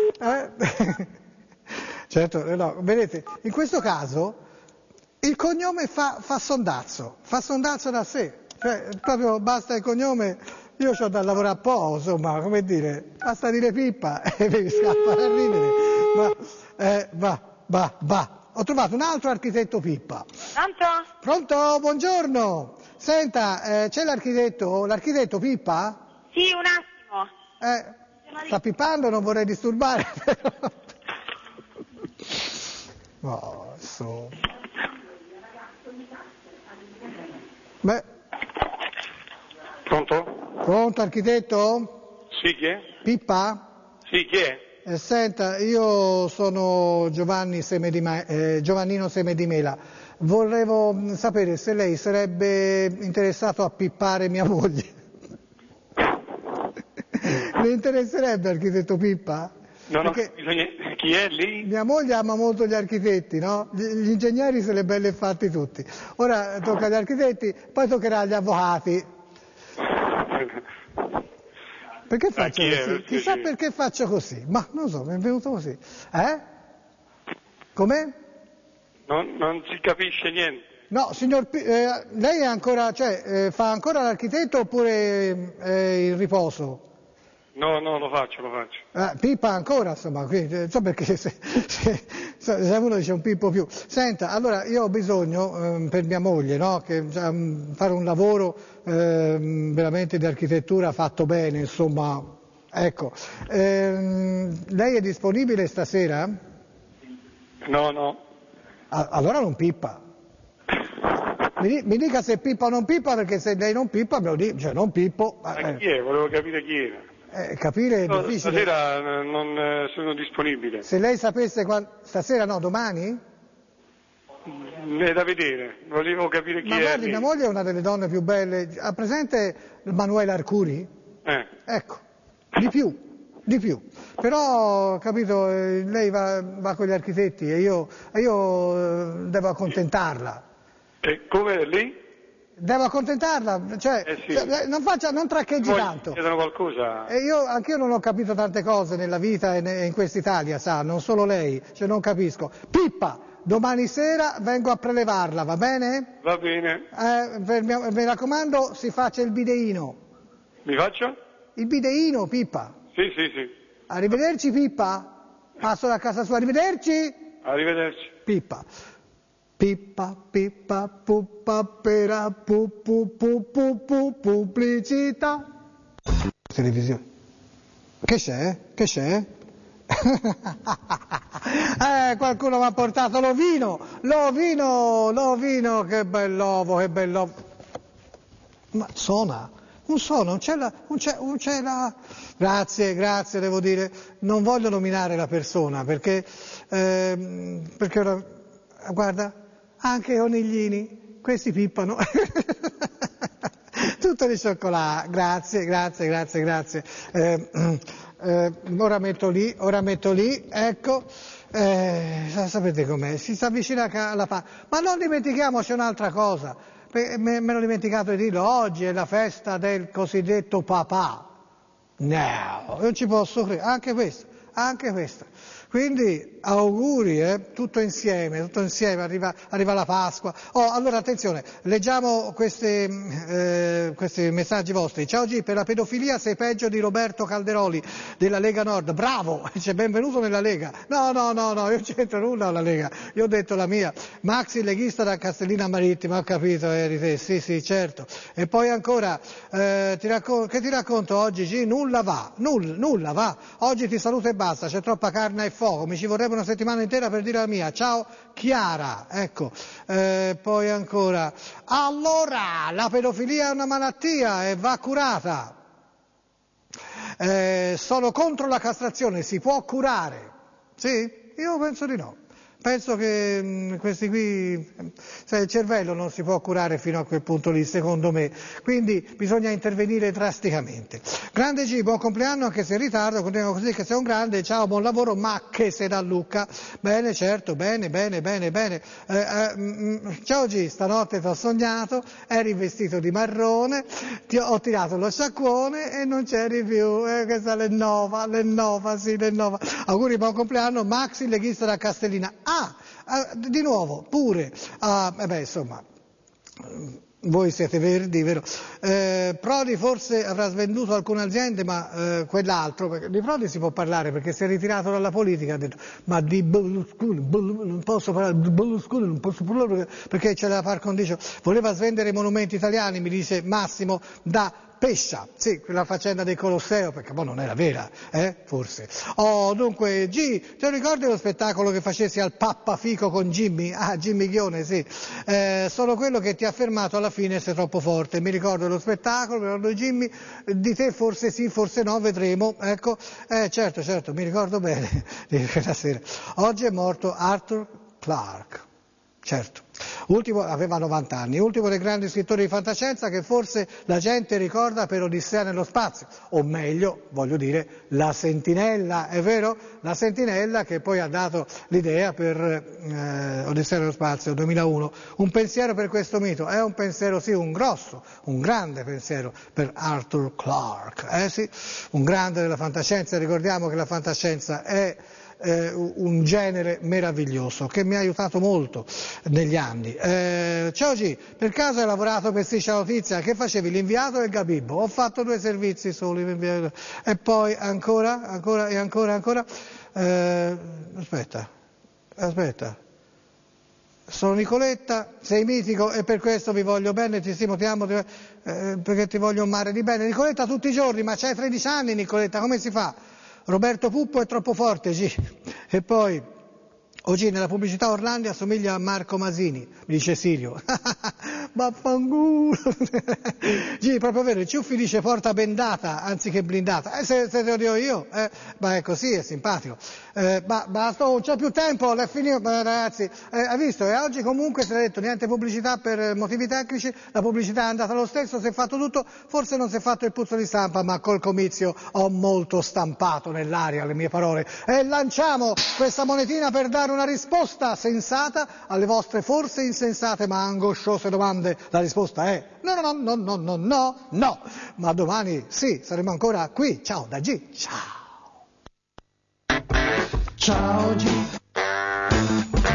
Certo, no, vedete, in questo caso il cognome fa sondazzo da sé. Cioè, proprio basta il cognome, io ho da lavorare a po', insomma, come dire, basta dire Pippa e mi scappa a ridere. Va. Ho trovato un altro architetto Pippa. Pronto? Pronto? Buongiorno. Senta, c'è l'architetto Pippa? Sì, un attimo. Sta pippando, non vorrei disturbare, però. Oh, so. Beh. Pronto? Pronto, architetto? Sì, chi è? Pippa? Sì, chi è? Senta, io sono Giovannino Semedimela. Volevo sapere se lei sarebbe interessato a pippare mia moglie. Le interesserebbe, architetto Pippa? No, Perché bisogna... Chi è lì? mia moglie ama molto gli architetti, no? Gli ingegneri se le belle fatti tutti. Ora tocca agli architetti, poi toccherà agli avvocati. Perché faccio così? Chissà perché faccio così. Ma non so, mi è venuto così. Come? Non si capisce niente. No, signor lei è ancora, fa ancora l'architetto oppure in riposo? No, lo faccio. Pippa ancora, insomma, quindi, so perché se uno dice un pippo più. Senta, allora io ho bisogno per mia moglie, no, che fare un lavoro veramente di architettura fatto bene, insomma, ecco. Lei è disponibile stasera? No. Allora non pippa. Mi dica se pippa o non pippa, perché se lei non pippa me lo dica, cioè non pippo. Ma chi è? Volevo capire chi era. Capire è difficile. Stasera non sono disponibile. Se lei sapesse stasera no, domani? È da vedere, volevo capire chi Ma è. guardi, mia moglie è una delle donne più belle. Ha presente Manuela Arcuri? Ecco, di più. Però, capito, lei va con gli architetti e io devo accontentarla. E come è lì? Devo accontentarla, non traccheggi tanto. Chiedono qualcosa. E anch'io non ho capito tante cose nella vita e in quest'Italia, sa, non solo lei, non capisco. Pippa, domani sera vengo a prelevarla, va bene? Va bene. Mi raccomando, si faccia il bideino. Mi faccio? Il bideino, Pippa. Sì. Arrivederci, Pippa. Passo da casa sua, arrivederci. Arrivederci. Pippa, puppa, pera, pubblicità. Televisione. Che c'è? Qualcuno mi ha portato l'ovino, che bell'ovo. Ma suona? Non so, non c'è la... Grazie, devo dire, non voglio nominare la persona, perché ora, guarda, anche i coniglini, questi pippano. Tutto di cioccolato, grazie. Ora metto lì, ecco, sapete com'è, si sta vicino alla ma non dimentichiamoci un'altra cosa, me l'ho dimenticato di dirlo, oggi è la festa del cosiddetto papà. No, non ci posso credere, anche questa. Quindi auguri, tutto insieme, arriva la Pasqua. Allora attenzione, leggiamo questi messaggi vostri. Ciao G, per la pedofilia sei peggio di Roberto Calderoli della Lega Nord. Bravo, dice benvenuto nella Lega. No, io c'entro nulla alla Lega, io ho detto la mia. Maxi leghista da Castellina Marittima, ho capito, eri te, sì, certo. E poi ancora, che ti racconto oggi G? Nulla va. Oggi ti saluto e basta, c'è troppa carne e fuoco, mi ci vorrebbe una settimana intera per dire la mia. Ciao Chiara, ecco. Poi ancora, allora la pedofilia è una malattia e va curata. Sono contro la castrazione, si può curare? Sì? Io penso di no. Penso che questi qui, il cervello non si può curare fino a quel punto lì, secondo me, quindi bisogna intervenire drasticamente. Grande G, buon compleanno, anche se in ritardo, continuiamo così che sei un grande, ciao, buon lavoro, ma che se da Lucca. Bene, certo, bene. Ciao G, stanotte ti ho sognato, eri vestito di marrone, ho tirato lo sciacquone e non c'eri più, questa è l'Ennova. Auguri, buon compleanno, Maxi, leghista da Castellina. Di nuovo, pure, insomma, voi siete verdi, vero? Prodi forse avrà svenduto alcune aziende, ma quell'altro, di Prodi si può parlare perché si è ritirato dalla politica, ha detto, ma di Berlusconi non posso parlare perché c'è la par condicio, voleva svendere i monumenti italiani, mi dice Massimo, da Pescia, sì, quella faccenda del Colosseo, perché poi non era vera, forse. Dunque, G, te lo ricordi lo spettacolo che facessi al Pappafico con Jimmy? Jimmy Ghione, sì. Solo quello che ti ha fermato alla fine sei troppo forte. Mi ricordo lo spettacolo, mi ricordo Jimmy, di te forse sì, forse no, vedremo, ecco. Certo, mi ricordo bene di quella sera. Oggi è morto Arthur Clarke. Certo, aveva 90 anni, ultimo dei grandi scrittori di fantascienza che forse la gente ricorda per Odissea nello spazio, o meglio, voglio dire, la Sentinella, è vero? La Sentinella che poi ha dato l'idea per Odissea nello spazio 2001. Un pensiero per questo mito, è un pensiero sì, un grande pensiero per Arthur Clarke, sì, un grande della fantascienza, ricordiamo che la fantascienza è un genere meraviglioso che mi ha aiutato molto negli anni. Ciao G, per caso hai lavorato per Striscia la Notizia? Che facevi, l'inviato e il Gabibbo? Ho fatto 2 servizi soli, e poi ancora. Aspetta. Sono Nicoletta, sei mitico e per questo vi voglio bene, ti stimo, ti amo, perché ti voglio un mare di bene. Nicoletta tutti i giorni, ma c'hai 13 anni Nicoletta, come si fa? Roberto Puppo è troppo forte, G. E poi, G, nella pubblicità Orlandi assomiglia a Marco Masini, mi dice Sirio. Vaffanculo. G, proprio vero, il Ciuffi dice porta bendata anziché blindata. Se te lo dico io, ma è così, è simpatico. Basta, non c'è più tempo, l'è finito, ragazzi. Hai visto? E oggi comunque si è detto niente pubblicità per motivi tecnici, la pubblicità è andata lo stesso, si è fatto tutto, forse non si è fatto il puzzo di stampa, ma col comizio ho molto stampato nell'aria le mie parole. E lanciamo questa monetina per dare una risposta sensata alle vostre forse insensate ma angosciose domande. La risposta è no, ma domani sì, saremo ancora qui. Ciao da G, ciao G.